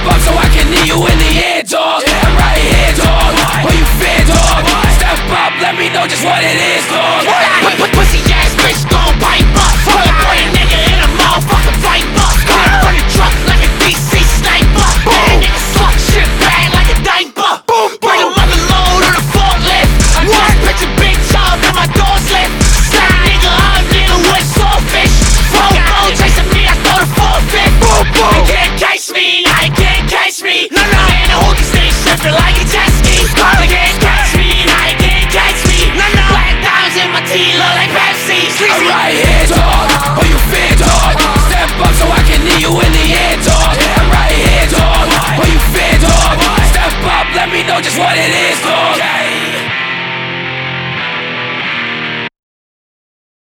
up so I can knee you in the air, dog. I'm right here, dog. Will you fear, dog? Step up, let me know just what it is, dog. Pussy ass bitch gon' pipe up. Pull up on a nigga in a motherfucking viper. Got up on the truck like a DC sniper. That nigga suck shit bad like a diaper. Bring a mother load on a forklift. I just pitch a big job in my door's lift. Slap a nigga up, nigga with sawfish. Roll chasing me, I throw the forfeit. They can't catch me, nah, they can't catch me. No, man, the hookie stay shipping like a jet ski. They can't catch me, nah, they can't catch me. Black diamonds in my teeth look like Pepsi. I'm right here, dog. Will you fear, dog? Step up so I can knee you in the air, dog. I'm right here, dog. Will you fear, dog? Step up, let me know just what it is, dog.